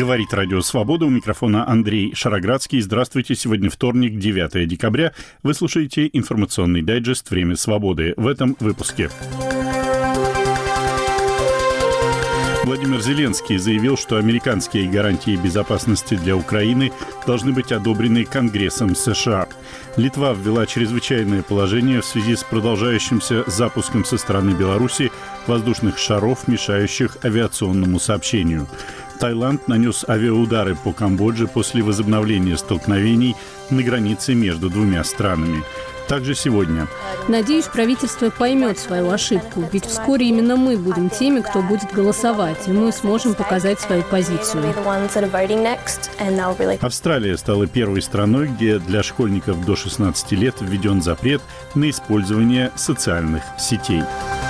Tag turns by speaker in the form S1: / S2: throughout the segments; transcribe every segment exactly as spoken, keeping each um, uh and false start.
S1: Говорит Радио Свобода. У микрофона Андрей Шароградский. Здравствуйте. Сегодня вторник, девятое декабря. Вы слушаете информационный дайджест «Время свободы». В этом выпуске. Владимир Зеленский заявил, что американские гарантии безопасности для Украины должны быть одобрены Конгрессом США. Литва ввела чрезвычайное положение в связи с продолжающимся запуском со стороны Беларуси воздушных шаров, мешающих авиационному сообщению. Таиланд нанес авиаудары по Камбодже после возобновления столкновений на границе между двумя странами. Также сегодня.
S2: Надеюсь, правительство поймет свою ошибку, ведь вскоре именно мы будем теми, кто будет голосовать, и мы сможем показать свою позицию.
S1: Австралия стала первой страной, где для школьников до шестнадцати лет введен запрет на использование социальных сетей.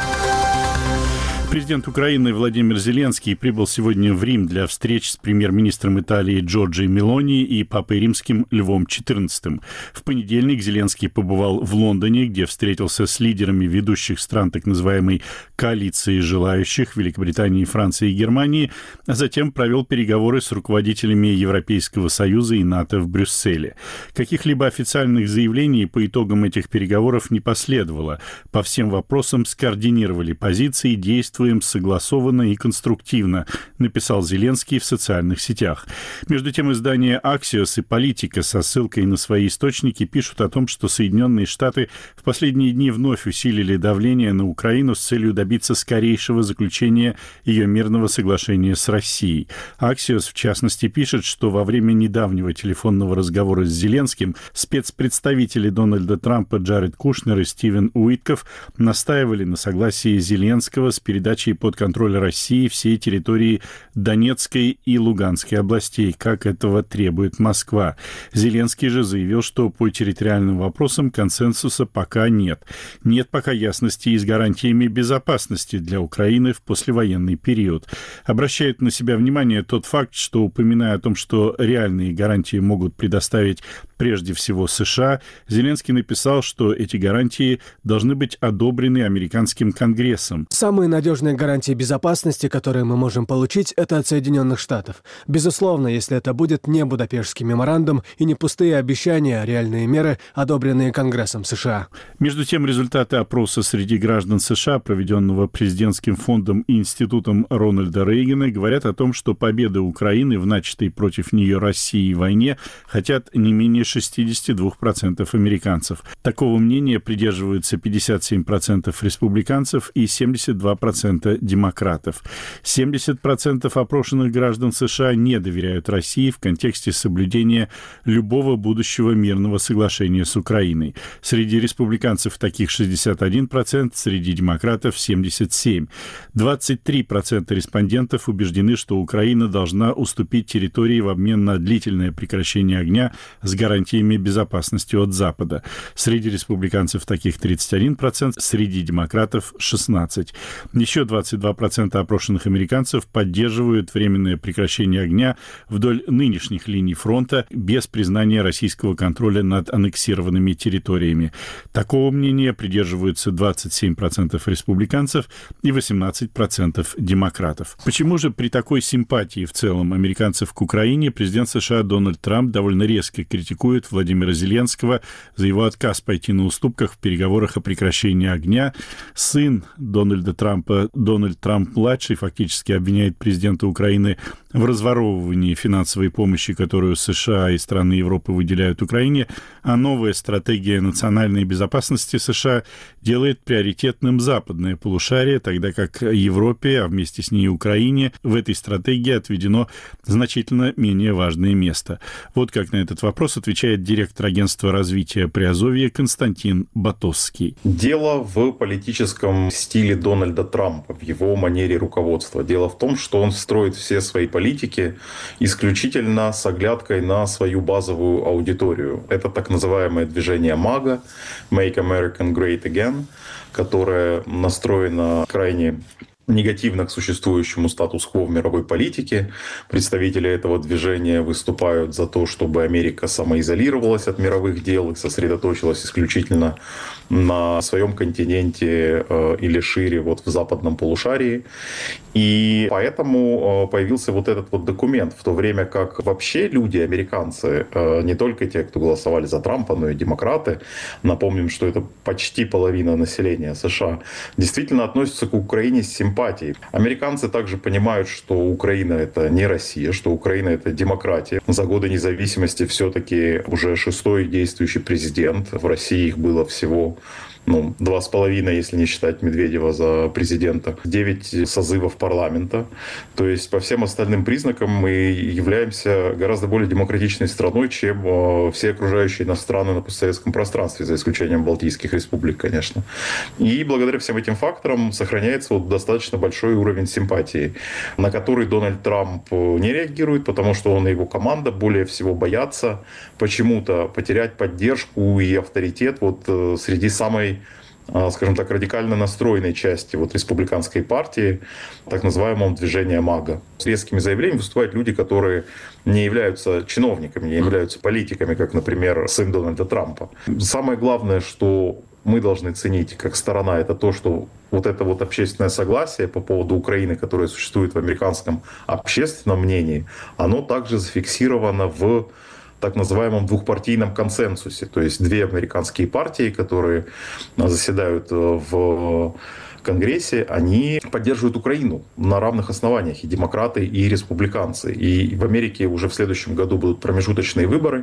S1: Президент Украины Владимир Зеленский прибыл сегодня в Рим для встреч с премьер-министром Италии Джорджией Мелони и папой римским Львом четырнадцатым. В понедельник Зеленский побывал в Лондоне, где встретился с лидерами ведущих стран так называемой коалиции желающих Великобритании, Франции и Германии, а затем провел переговоры с руководителями Европейского Союза и НАТО в Брюсселе. Каких-либо официальных заявлений по итогам этих переговоров не последовало. По всем вопросам скоординировали позиции, действия согласованно и конструктивно, написал Зеленский в социальных сетях. Между тем, издания «Аксиос» и «Политика» со ссылкой на свои источники пишут о том, что Соединенные Штаты в последние дни вновь усилили давление на Украину с целью добиться скорейшего заключения ее мирного соглашения с Россией. «Аксиос», в частности, пишет, что во время недавнего телефонного разговора с Зеленским спецпредставители Дональда Трампа Джаред Кушнер и Стивен Уитков настаивали на согласии Зеленского с передачей под контроль России всей территории Донецкой и Луганской областей, как этого требует Москва. Зеленский же заявил, что по территориальным вопросам консенсуса пока нет. Нет пока ясности и с гарантиями безопасности для Украины в послевоенный период. Обращает на себя внимание тот факт, что, упоминая о том, что реальные гарантии могут предоставить прежде всего США, Зеленский написал, что эти гарантии должны быть одобрены американским Конгрессом.
S3: Самые надежные гарантии безопасности, которые мы можем получить, это от Соединенных Штатов. Безусловно, если это будет не Будапештский меморандум и не пустые обещания, а реальные меры, одобренные Конгрессом США.
S1: Между тем, результаты опроса среди граждан США, проведенного президентским фондом и институтом Рональда Рейгана, говорят о том, что победы Украины в начатой против нее России войне хотят не менее шестьдесят два процента американцев. Такого мнения придерживаются пятьдесят семь процентов республиканцев и семьдесят два процента демократов. семьдесят процентов опрошенных граждан США не доверяют России в контексте соблюдения любого будущего мирного соглашения с Украиной. Среди республиканцев таких шестьдесят один процент, среди демократов семьдесят семь процентов. двадцать три процента респондентов убеждены, что Украина должна уступить территории в обмен на длительное прекращение огня с гарантиями безопасности от Запада. Среди республиканцев таких тридцать один процент, среди демократов шестнадцать процентов. Еще двадцать два процента опрошенных американцев поддерживают временное прекращение огня вдоль нынешних линий фронта без признания российского контроля над аннексированными территориями. Такого мнения придерживаются двадцать семь процентов республиканцев и восемнадцать процентов демократов. Почему же при такой симпатии в целом американцев к Украине президент США Дональд Трамп довольно резко критикует Владимира Зеленского за его отказ пойти на уступках в переговорах о прекращении огня? Сын Дональда Трампа, Дональд Трамп-младший, фактически обвиняет президента Украины в разворовывании финансовой помощи, которую США и страны Европы выделяют Украине, а новая стратегия национальной безопасности США делает приоритетным западное полушарие, тогда как Европе, а вместе с ней и Украине, в этой стратегии отведено значительно менее важное место. Вот как на этот вопрос отвечает директор агентства развития Приазовья Константин Батосский.
S4: Дело в политическом стиле Дональда Трампа, в его манере руководства. Дело в том, что он строит все свои политики исключительно с оглядкой на свою базовую аудиторию. Это так называемое движение МАГА, Make America Great Again, которое настроено крайне негативно к существующему статус-кво в мировой политике. Представители этого движения выступают за то, чтобы Америка самоизолировалась от мировых дел и сосредоточилась исключительно на своем континенте или шире вот в западном полушарии. И поэтому появился вот этот вот документ, в то время как вообще люди, американцы, не только те, кто голосовали за Трампа, но и демократы, напомним, что это почти половина населения США, действительно относятся к Украине с симпатией. Американцы также понимают, что Украина — это не Россия, что Украина — это демократия. За годы независимости все-таки уже шестой действующий президент. В России их было всего ну, два с половиной, если не считать Медведева за президента, девять созывов парламента. То есть по всем остальным признакам мы являемся гораздо более демократичной страной, чем все окружающие нас страны на постсоветском пространстве, за исключением Балтийских республик, конечно. И благодаря всем этим факторам сохраняется вот достаточно большой уровень симпатии, на который Дональд Трамп не реагирует, потому что он и его команда более всего боятся почему-то потерять поддержку и авторитет вот среди самой, скажем так, радикально настроенной части вот республиканской партии, так называемого движения МАГА. С резкими заявлениями выступают люди, которые не являются чиновниками, не являются политиками, как, например, сын Дональда Трампа. Самое главное, что мы должны ценить как сторона, это то, что вот это вот общественное согласие по поводу Украины, которое существует в американском общественном мнении, оно также зафиксировано в так называемом двухпартийном консенсусе. То есть две американские партии, которые заседают в Конгрессе, они поддерживают Украину на равных основаниях, и демократы, и республиканцы. И в Америке уже в следующем году будут промежуточные выборы.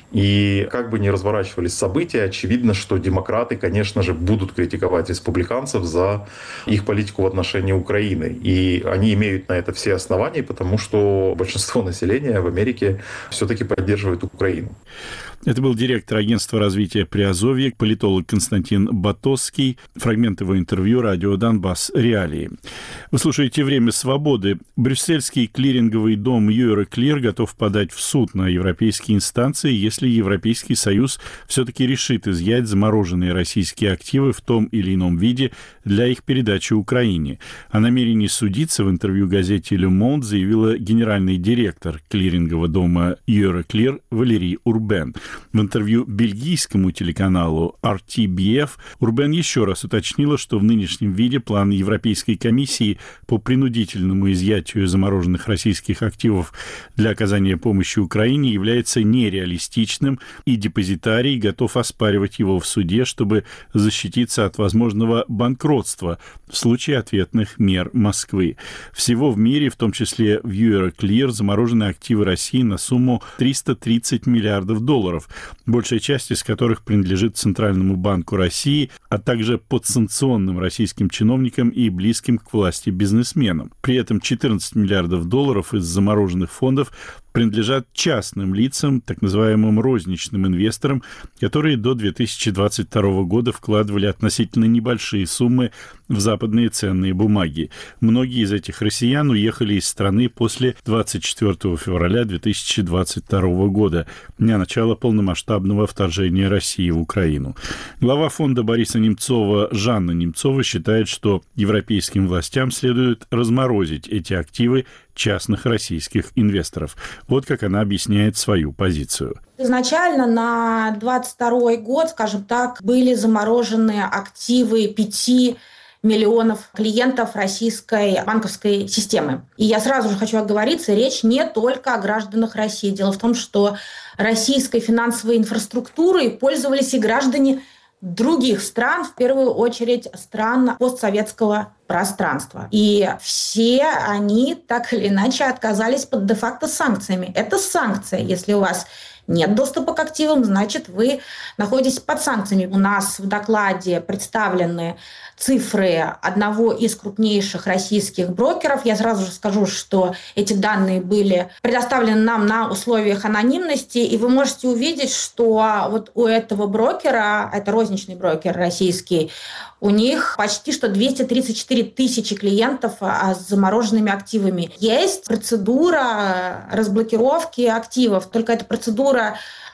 S4: И как бы ни разворачивались события, очевидно, что демократы, конечно же, будут критиковать республиканцев за их политику в отношении Украины. И они имеют на это все основания, потому что большинство населения в Америке все-таки поддерживает Украину.
S1: Это был директор агентства развития Приазовья, политолог Константин Батоский. Фрагмент его интервью «Радио Донбасс. Реалии». Вы слушаете «Время свободы». Брюссельский клиринговый дом Euroclear готов подать в суд на европейские инстанции, если Европейский Союз все-таки решит изъять замороженные российские активы в том или ином виде для их передачи Украине. О намерении судиться в интервью газете «Le Monde» заявила генеральный директор клирингового дома Euroclear Валерий Урбен. В интервью бельгийскому телеканалу эр ти би эф Урбен еще раз уточнила, что в нынешнем виде план Европейской комиссии по принудительному изъятию замороженных российских активов для оказания помощи Украине является нереалистичным, и депозитарий готов оспаривать его в суде, чтобы защититься от возможного банкротства в случае ответных мер Москвы. Всего в мире, в том числе в Euroclear, заморожены активы России на сумму триста тридцать миллиардов долларов, большая часть из которых принадлежит Центральному банку России, а также подсанкционным российским чиновникам и близким к власти бизнесменам. При этом четырнадцать миллиардов долларов из замороженных фондов принадлежат частным лицам, так называемым розничным инвесторам, которые до две тысячи двадцать второго года вкладывали относительно небольшие суммы в западные ценные бумаги. Многие из этих россиян уехали из страны после двадцать четвёртого февраля две тысячи двадцать второго года, дня начала полномасштабного вторжения России в Украину. Глава фонда Бориса Немцова Жанна Немцова считает, что европейским властям следует разморозить эти активы частных российских инвесторов. Вот как она объясняет свою позицию.
S5: Изначально на двадцать второй год, скажем так, были заморожены активы пяти миллионов клиентов российской банковской системы. И я сразу же хочу оговориться, речь не только о гражданах России. Дело в том, что российской финансовой инфраструктурой пользовались и граждане других стран, в первую очередь стран постсоветского пространства. И все они так или иначе отказались под де-факто санкциями. Это санкция. Если у вас нет доступа к активам, значит, вы находитесь под санкциями. У нас в докладе представлены цифры одного из крупнейших российских брокеров. Я сразу же скажу, что эти данные были предоставлены нам на условиях анонимности, и вы можете увидеть, что вот у этого брокера, это розничный брокер российский, у них почти что двести тридцать четыре тысячи клиентов с замороженными активами. Есть процедура разблокировки активов, только эта процедура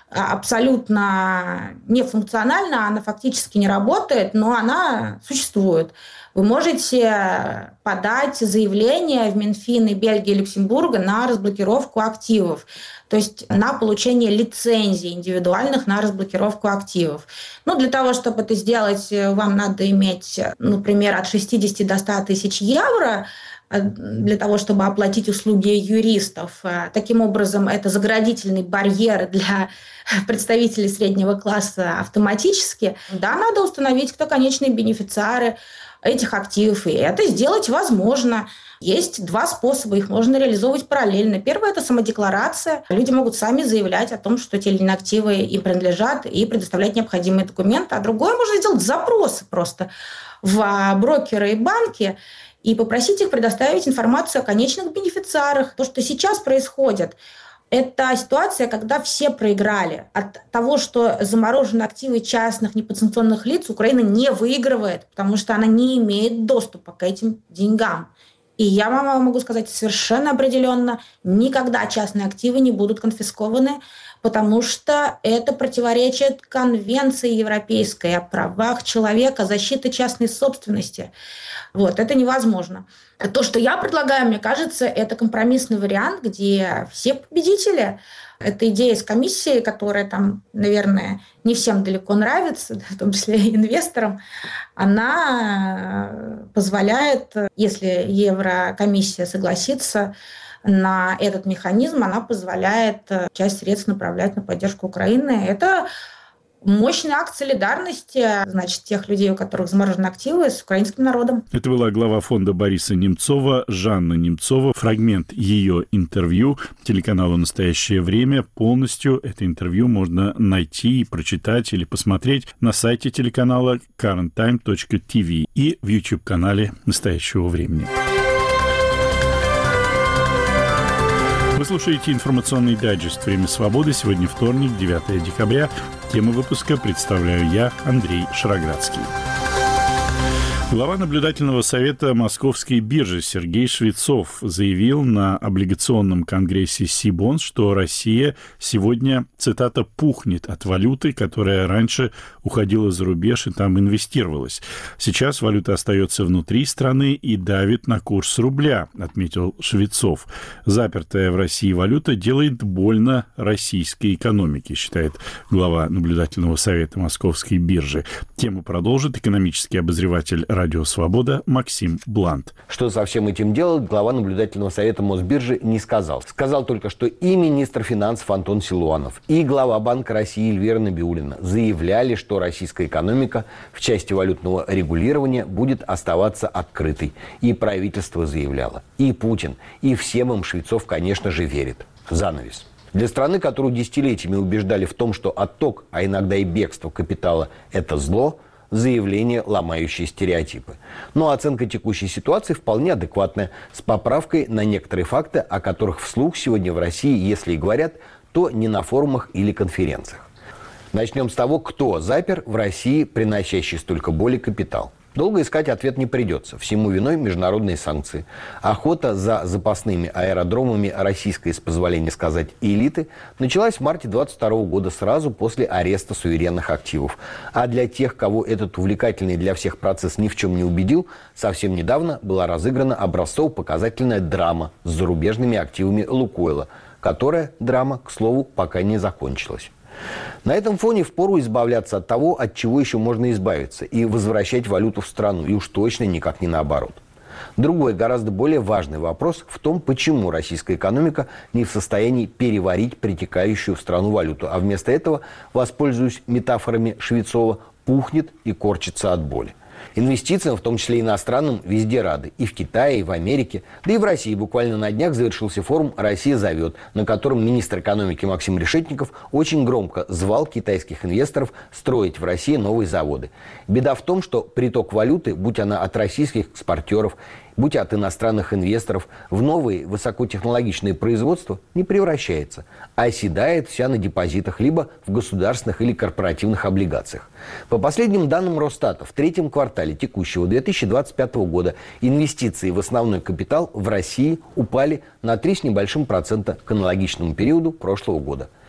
S5: абсолютно нефункциональна, она фактически не работает, но она существует. Вы можете подать заявление в Минфины Бельгии и Люксембурга на разблокировку активов, то есть на получение лицензий индивидуальных на разблокировку активов. Ну, для того, чтобы это сделать, вам надо иметь, например, от шестидесяти до ста тысяч евро, для того, чтобы оплатить услуги юристов. Таким образом, это заградительный барьер для представителей среднего класса автоматически. Да, надо установить, кто конечные бенефициары этих активов, и это сделать возможно. Есть два способа, их можно реализовывать параллельно. Первый – это самодекларация. Люди могут сами заявлять о том, что те или иные активы им принадлежат, и предоставлять необходимые документы. А другое – можно сделать запросы просто в брокеры и банки, и попросить их предоставить информацию о конечных бенефициарах. То, что сейчас происходит, это ситуация, когда все проиграли. От того, что заморожены активы частных неподсанкционных лиц, Украина не выигрывает, потому что она не имеет доступа к этим деньгам. И я вам могу сказать совершенно определенно, никогда частные активы не будут конфискованы, потому что это противоречит Конвенции Европейской о правах человека, защите частной собственности. Вот, это невозможно. То, что я предлагаю, мне кажется, это компромиссный вариант, где все победители. Это идея из комиссии, которая там, наверное, не всем далеко нравится, в том числе и инвесторам. Она позволяет, если Еврокомиссия согласится на этот механизм, она позволяет часть средств направлять на поддержку Украины. Это мощный акт солидарности, значит, тех людей, у которых заморожены активы, с украинским народом.
S1: Это была глава фонда Бориса Немцова, Жанна Немцова. Фрагмент ее интервью телеканалу «Настоящее время». Полностью это интервью можно найти, прочитать или посмотреть на сайте телеканала current time точка ти ви и в YouTube-канале «Настоящего времени». Вы слушаете информационный дайджест «Время свободы». Сегодня вторник, девятое декабря. Тему выпуска представляю я, Андрей Шароградский. Глава наблюдательного совета Московской биржи Сергей Швецов заявил на облигационном конгрессе Сибонс, что Россия сегодня, цитата, «пухнет от валюты, которая раньше уходила за рубеж и там инвестировалась. Сейчас валюта остается внутри страны и давит на курс рубля», отметил Швецов. Запертая в России валюта делает больно российской экономике, считает глава наблюдательного совета Московской биржи. Тему продолжит экономический обозреватель «Радио Свобода» Максим Блант.
S6: Что со всем этим делать, глава наблюдательного совета Мосбиржи не сказал. Сказал только, что и министр финансов Антон Силуанов, и глава Банка России Эльвира Набиуллина заявляли, что российская экономика в части валютного регулирования будет оставаться открытой. И правительство заявляло, и Путин, и всем им Швецов, конечно же, верит. Занавес. Для страны, которую десятилетиями убеждали в том, что отток, а иногда и бегство капитала – это зло, заявление, ломающее стереотипы. Но оценка текущей ситуации вполне адекватная, с поправкой на некоторые факты, о которых вслух сегодня в России, если и говорят, то не на форумах или конференциях. Начнем с того, кто запер в России приносящий столько боли капитал. Долго искать ответ не придется. Всему виной международные санкции. Охота за запасными аэродромами российской, с позволения сказать, элиты началась в марте двадцать второго года, сразу после ареста суверенных активов. А для тех, кого этот увлекательный для всех процесс ни в чем не убедил, совсем недавно была разыграна образцово-показательная драма с зарубежными активами «Лукойла», которая, драма, к слову, пока не закончилась. На этом фоне впору избавляться от того, от чего еще можно избавиться, и возвращать валюту в страну, и уж точно никак не наоборот. Другой, гораздо более важный вопрос в том, почему российская экономика не в состоянии переварить притекающую в страну валюту, а вместо этого, воспользуясь метафорами Швецова, пухнет и корчится от боли. Инвестициям, в том числе иностранным, везде рады. И в Китае, и в Америке, да и в России. Буквально на днях завершился форум «Россия зовет», на котором министр экономики Максим Решетников очень громко звал китайских инвесторов строить в России новые заводы. Беда в том, что приток валюты, будь она от российских экспортеров, будь от иностранных инвесторов, в новые высокотехнологичные производства не превращается, а оседает вся на депозитах, либо в государственных или корпоративных облигациях. По последним данным Росстата, в третьем квартале текущего две тысячи двадцать пятого года инвестиции в основной капитал в России упали на три с небольшим процента к аналогичному периоду прошлого года.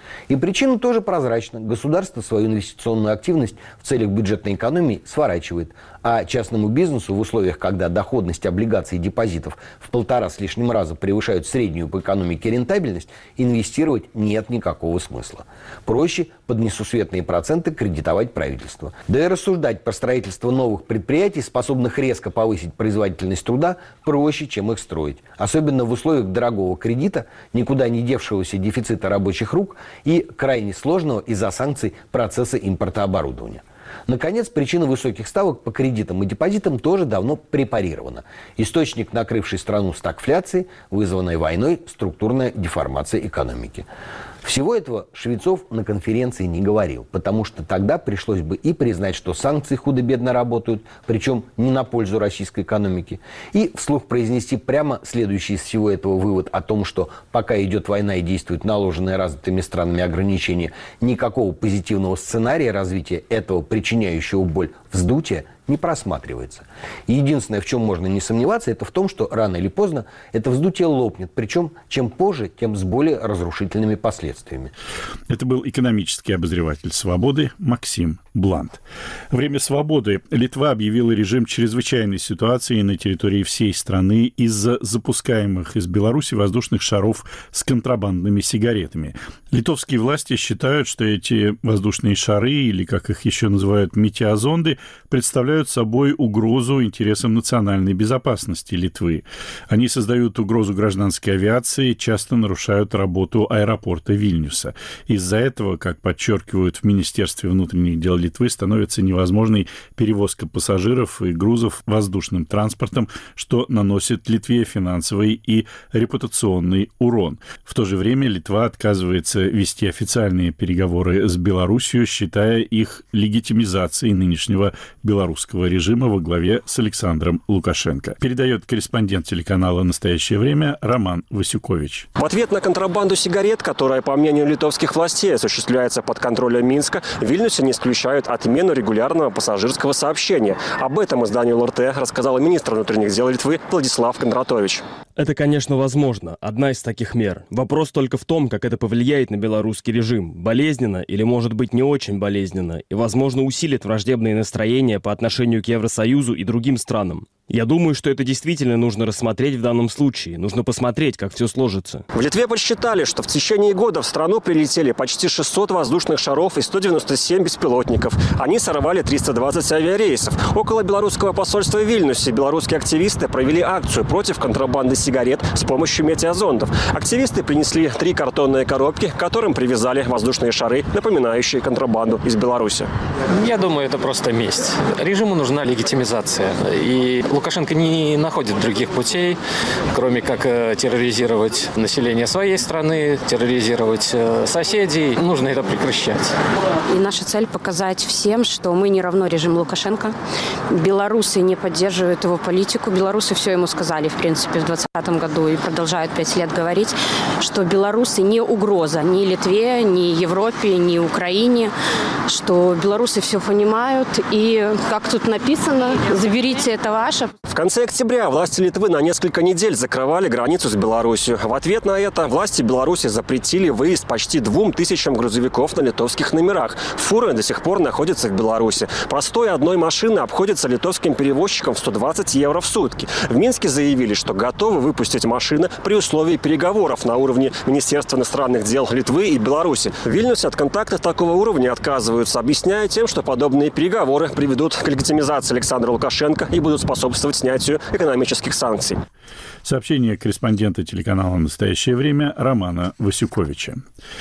S6: И причина тоже прозрачна. Государство свою инвестиционную активность в целях бюджетной экономии сворачивает, а частному бизнесу в условиях, когда доходность облигаций и депозитов в полтора с лишним раза превышают среднюю по экономике рентабельность, инвестировать нет никакого смысла. Проще под несусветные проценты кредитовать правительство. Да и рассуждать про строительство новых предприятий, способных резко повысить производительность труда, проще, чем их строить. Особенно в условиях дорогого кредита, никуда не девшегося дефицита рабочих рук и крайне сложного из-за санкций процесса импортооборудования. Наконец, причина высоких ставок по кредитам и депозитам тоже давно препарирована. Источник, накрывший страну стагфляции, вызванной войной, структурная деформация экономики. Всего этого Швецов на конференции не говорил, потому что тогда пришлось бы и признать, что санкции худо-бедно работают, причем не на пользу российской экономики, и вслух произнести прямо следующий из всего этого вывод о том, что пока идет война и действуют наложенные развитыми странами ограничения, никакого позитивного сценария развития этого причиняющего боль вздутия не просматривается. Единственное, в чем можно не сомневаться, это в том, что рано или поздно это вздутие лопнет. Причем, чем позже, тем с более разрушительными последствиями.
S1: Это был экономический обозреватель «Свободы» Максим Блант. Время свободы. Литва объявила режим чрезвычайной ситуации на территории всей страны из-за запускаемых из Беларуси воздушных шаров с контрабандными сигаретами. Литовские власти считают, что эти воздушные шары, или как их еще называют, метеозонды, представляют собой угрозу интересам национальной безопасности Литвы. Они создают угрозу гражданской авиации, часто нарушают работу аэропорта Вильнюса. Из-за этого, как подчеркивают в Министерстве внутренних дел Литвы, становится невозможной перевозка пассажиров и грузов воздушным транспортом, что наносит Литве финансовый и репутационный урон. В то же время Литва отказывается вести официальные переговоры с Беларусью, считая их легитимизацией нынешнего белорусского режима во главе с Александром Лукашенко. Передает корреспондент телеканала «Настоящее время» Роман Васюкович.
S7: В ответ на контрабанду сигарет, которая, по мнению литовских властей, осуществляется под контролем Минска, в Вильнюсе не исключают отмену регулярного пассажирского сообщения. Об этом изданию эл эр тэ рассказал министр внутренних дел Литвы Владислав Кондратович.
S8: Это, конечно, возможно. Одна из таких мер. Вопрос только в том, как это повлияет на белорусский режим. Болезненно или, может быть, не очень болезненно. И, возможно, усилит враждебные настроения по отношению к Евросоюзу и другим странам. Я думаю, что это действительно нужно рассмотреть в данном случае. Нужно посмотреть, как все сложится.
S7: В Литве подсчитали, что в течение года в страну прилетели почти шестьсот воздушных шаров и сто девяносто семь беспилотников. Они сорвали триста двадцать авиарейсов. Около белорусского посольства в Вильнюсе белорусские активисты провели акцию против контрабанды сигарет с помощью метеозондов. Активисты принесли три картонные коробки, к которым привязали воздушные шары, напоминающие контрабанду из Беларуси.
S9: Я думаю, это просто месть. Режиму нужна легитимизация. И Лукашенко не находит других путей, кроме как терроризировать население своей страны, терроризировать соседей. Нужно это прекращать.
S10: И наша цель показать всем, что мы не равно режиму Лукашенко. Белорусы не поддерживают его политику. Белорусы все ему сказали, в принципе, в двадцатом году и продолжают пять лет говорить, что белорусы не угроза ни Литве, ни Европе, ни Украине, что белорусы все понимают. И, как тут написано, заберите, это ваше.
S7: В конце октября власти Литвы на несколько недель закрывали границу с Беларусью. В ответ на это власти Беларуси запретили выезд почти двум тысячам грузовиков на литовских номерах. Фуры до сих пор находятся в Беларуси. Простой одной машины обходится литовским перевозчикам в сто двадцать евро в сутки. В Минске заявили, что готовы выпустить машины при условии переговоров на уровне Министерства иностранных дел Литвы и Беларуси. В Вильнюсе от контакта такого уровня отказываются, объясняя тем, что подобные переговоры приведут к легитимизации Александра Лукашенко и будут способствовать снятию экономических санкций.
S1: Сообщение корреспондента телеканала «Настоящее время» Романа Васюковича.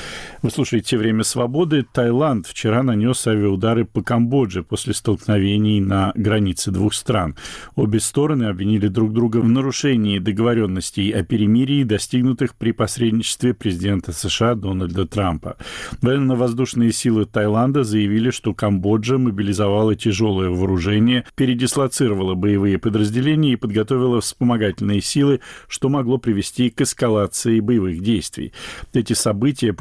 S1: Вы слушаете «Время свободы». Таиланд вчера нанес авиаудары по Камбодже после столкновений на границе двух стран. Обе стороны обвинили друг друга в нарушении договоренностей о перемирии, достигнутых при посредничестве президента США Дональда Трампа. Военно-воздушные силы Таиланда заявили, что Камбоджа мобилизовала тяжелое вооружение, передислоцировала боевые подразделения и подготовила вспомогательные силы, что могло привести к эскалации боевых действий. Эти события побудили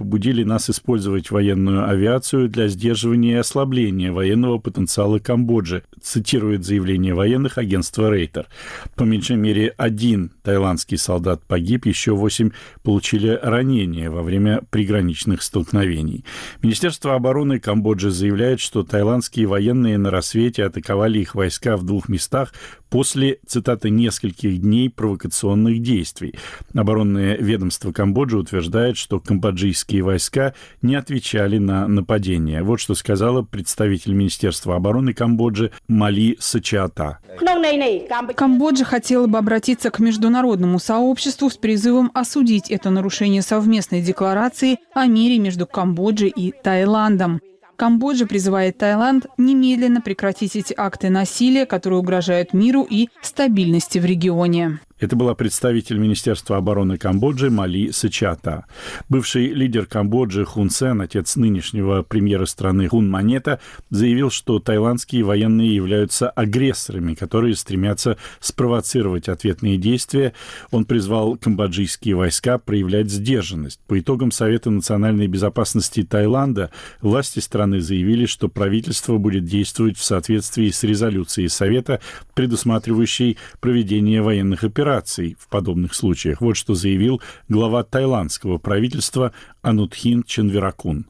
S1: нас использовать военную авиацию для сдерживания и ослабления военного потенциала Камбоджи, цитирует заявление военных агентства Рейтер. По меньшей мере один таиландский солдат погиб, еще восемь получили ранения во время приграничных столкновений. Министерство обороны Камбоджи заявляет, что таиландские военные на рассвете атаковали их войска в двух местах после, цитата, нескольких дней провокационных действий. Оборонное ведомство Камбоджи утверждает, что камбоджийские войска не отвечали на нападение. Вот что сказала представитель Министерства обороны Камбоджи Мали Сачиата.
S11: Камбоджа хотела бы обратиться к международному сообществу с призывом осудить это нарушение совместной декларации о мире между Камбоджей и Таиландом. Камбоджа призывает Таиланд немедленно прекратить эти акты насилия, которые угрожают миру и стабильности в регионе.
S1: Это была представитель Министерства обороны Камбоджи Мали Сачиата. Бывший лидер Камбоджи Хун Сен, отец нынешнего премьера страны Хун Манета, заявил, что таиландские военные являются агрессорами, которые стремятся спровоцировать ответные действия. Он призвал камбоджийские войска проявлять сдержанность. По итогам Совета национальной безопасности Таиланда власти страны заявили, что правительство будет действовать в соответствии с резолюцией Совета, предусматривающей проведение военных операций в подобных случаях. Вот что заявил глава таиландского правительства Анутхин Чанвиракун.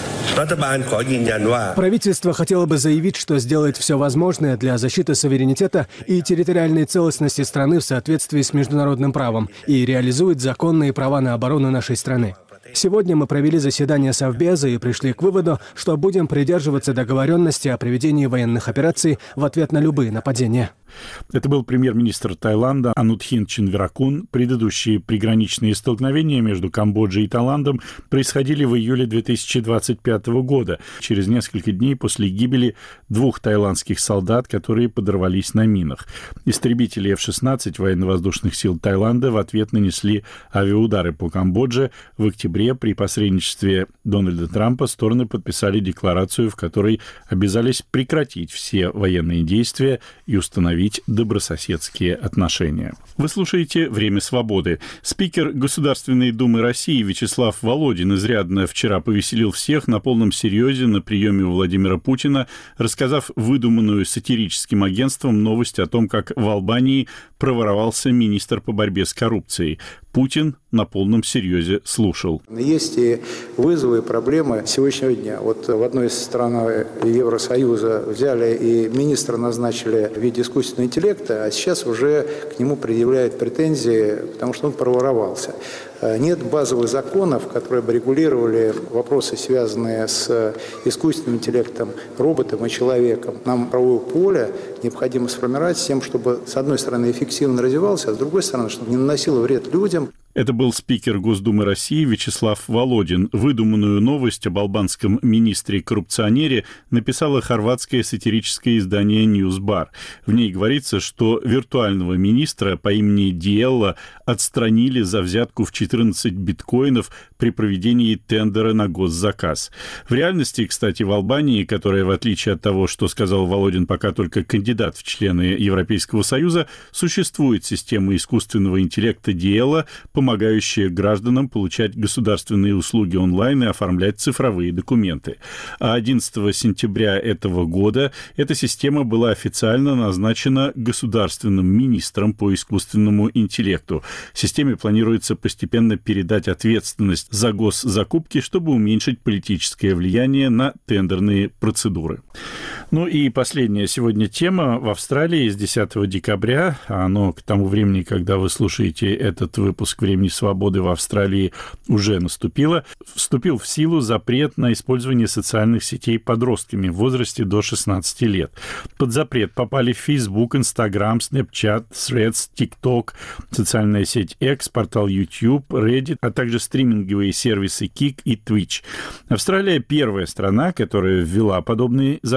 S3: Правительство хотело бы заявить, что сделает все возможное для защиты суверенитета и территориальной целостности страны в соответствии с международным правом и реализует законные права на оборону нашей страны. Сегодня мы провели заседание Совбеза и пришли к выводу, что будем придерживаться договоренности о проведении военных операций в ответ на любые нападения.
S1: Это был премьер-министр Таиланда Анутхин Чанвиракун. Предыдущие приграничные столкновения между Камбоджей и Таиландом происходили в июле две тысячи двадцать пятого года, через несколько дней после гибели двух таиландских солдат, которые подорвались на минах. Истребители эф шестнадцать военно-воздушных сил Таиланда в ответ нанесли авиаудары по Камбодже. В октябре при посредничестве Дональда Трампа стороны подписали декларацию, в которой обязались прекратить все военные действия и установить добрососедские отношения. Вы слушаете «Время свободы». Спикер Государственной Думы России Вячеслав Володин изрядно вчера повеселил всех на полном серьезе на приеме у Владимира Путина, рассказав выдуманную сатирическим агентством новость о том, как в Албании проворовался министр по борьбе с коррупцией. Путин на полном серьезе слушал.
S12: Есть и вызовы, и проблемы сегодняшнего дня. Вот в одной из стран Евросоюза взяли и министра назначили в виде искусственного интеллекта, а сейчас уже к нему предъявляют претензии, потому что он проворовался. Нет базовых законов, которые бы регулировали вопросы, связанные с искусственным интеллектом, роботом и человеком. Нам правовое поле необходимо сформировать с тем, чтобы, с одной стороны, эффективно развивался, а с другой стороны, чтобы не наносило вред людям.
S1: Это был спикер Госдумы России Вячеслав Володин. Выдуманную новость об албанском министре-коррупционере написало хорватское сатирическое издание «Ньюсбар». В ней говорится, что виртуального министра по имени Диелла отстранили за взятку в четырнадцать биткоинов при проведении тендера на госзаказ. В реальности, кстати, в Албании, которая, в отличие от того, что сказал Володин, пока только кандидат в члены Европейского Союза, существует система искусственного интеллекта Диелла, помогающая гражданам получать государственные услуги онлайн и оформлять цифровые документы. А одиннадцатого сентября этого года эта система была официально назначена государственным министром по искусственному интеллекту. Системе планируется постепенно передать ответственность за госзакупки, чтобы уменьшить политическое влияние на тендерные процедуры. Ну и последняя сегодня тема. В Австралии с десятого декабря, а оно к тому времени, когда вы слушаете этот выпуск «Времени свободы», в Австралии уже наступило, вступил в силу запрет на использование социальных сетей подростками в возрасте до шестнадцати лет. Под запрет попали Facebook, Instagram, Snapchat, Threads, TikTok, социальная сеть X, портал YouTube, Reddit, а также стриминговые сервисы Kik и Twitch. Австралия — первая страна, которая ввела подобные запреты,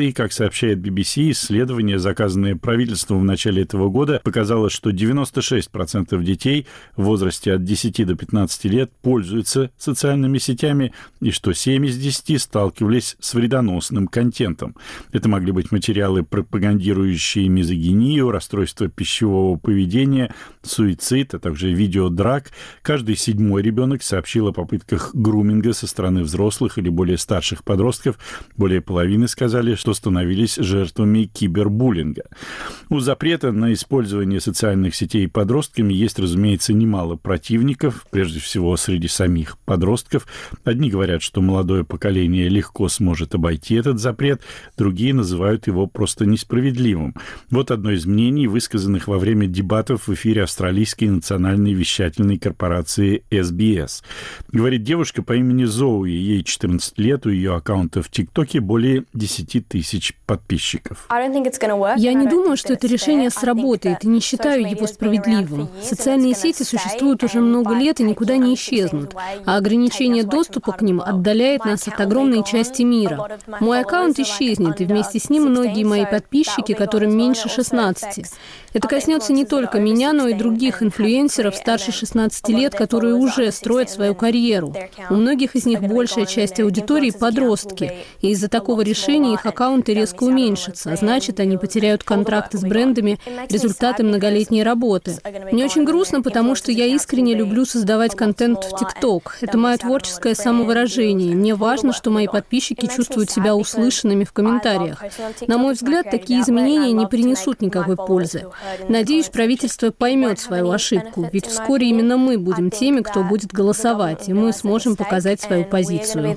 S1: И, как сообщает би би си, исследование, заказанное правительством в начале этого года, показало, что девяносто шесть процентов детей в возрасте от десяти до пятнадцати лет пользуются социальными сетями, и что семь из десяти сталкивались с вредоносным контентом. Это могли быть материалы, пропагандирующие мизогинию, расстройство пищевого поведения, суицид, а также видео драк. Каждый седьмой ребенок сообщил о попытках груминга со стороны взрослых или более старших подростков. Более половины сказали, что становились жертвами кибербуллинга. У запрета на использование социальных сетей подростками есть, разумеется, немало противников, прежде всего среди самих подростков. Одни говорят, что молодое поколение легко сможет обойти этот запрет, другие называют его просто несправедливым. Вот одно из мнений, высказанных во время дебатов в эфире австралийской национальной вещательной корпорации эс би эс. Говорит девушка по имени Зоуи, ей четырнадцать лет, у ее аккаунта в ТикТоке более десяти тысяч подписчиков.
S2: Я не думаю, что это решение сработает, и не считаю его справедливым. Социальные сети существуют уже много лет и никуда не исчезнут, а ограничение доступа к ним отдаляет нас от огромной части мира. Мой аккаунт исчезнет, и вместе с ним многие мои подписчики, которым меньше шестнадцати. Это коснется не только меня, но и других инфлюенсеров старше шестнадцати лет, которые уже строят свою карьеру. У многих из них большая часть аудитории – подростки, и из-за такого решения их аккаунты резко уменьшатся, а значит, они потеряют контракты с брендами, результаты многолетней работы. Мне очень грустно, потому что я искренне люблю создавать контент в ТикТок. Это мое творческое самовыражение. Мне важно, что мои подписчики чувствуют себя услышанными в комментариях. На мой взгляд, такие изменения не принесут никакой пользы. Надеюсь, правительство поймет свою ошибку, ведь вскоре именно мы будем теми, кто будет голосовать, и мы сможем показать свою позицию.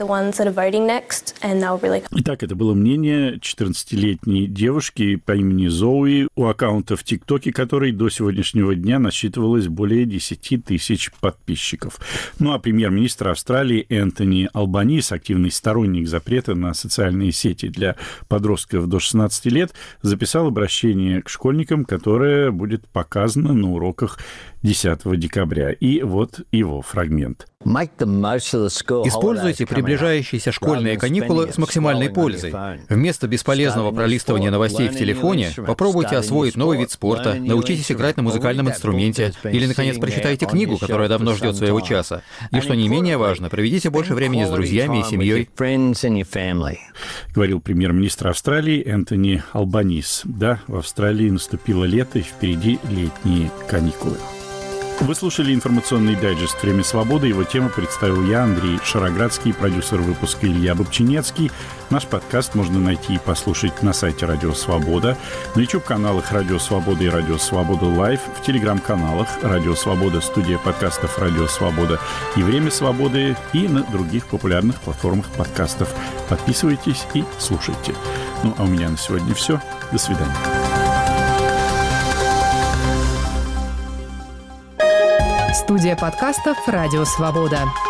S1: Итак, это было мнение четырнадцатилетней девушки по имени Зоуи, у аккаунта в ТикТоке, который до сегодняшнего дня насчитывалось более десяти тысяч подписчиков. Ну а премьер-министр Австралии Энтони Албанис, активный сторонник запрета на социальные сети для подростков до шестнадцати лет, записал обращение к школьникам, которое будет показано на уроках десятого декабря. И вот его фрагмент.
S13: Используйте приближающиеся школьные каникулы с максимальной пользой. Вместо бесполезного пролистывания новостей в телефоне попробуйте освоить новый вид спорта, научитесь играть на музыкальном инструменте или, наконец, прочитайте книгу, которая давно ждет своего часа. И, что не менее важно, проведите больше времени с друзьями и семьей.
S1: Говорил премьер-министр Австралии Энтони Албанис. Да, в Австралии наступило лето, и впереди летние каникулы. Вы слушали информационный дайджест «Время свободы». Его тему представил я, Андрей Шароградский, продюсер выпуска Илья Бобчинецкий. Наш подкаст можно найти и послушать на сайте Радио Свобода, на YouTube-каналах Радио Свобода и Радио Свобода Лайв, в Телеграм-каналах Радио Свобода, студия подкастов Радио Свобода и Время свободы, и на других популярных платформах подкастов. Подписывайтесь и слушайте. Ну, а у меня на сегодня все. До свидания.
S14: Студия подкастов «Радио Свобода».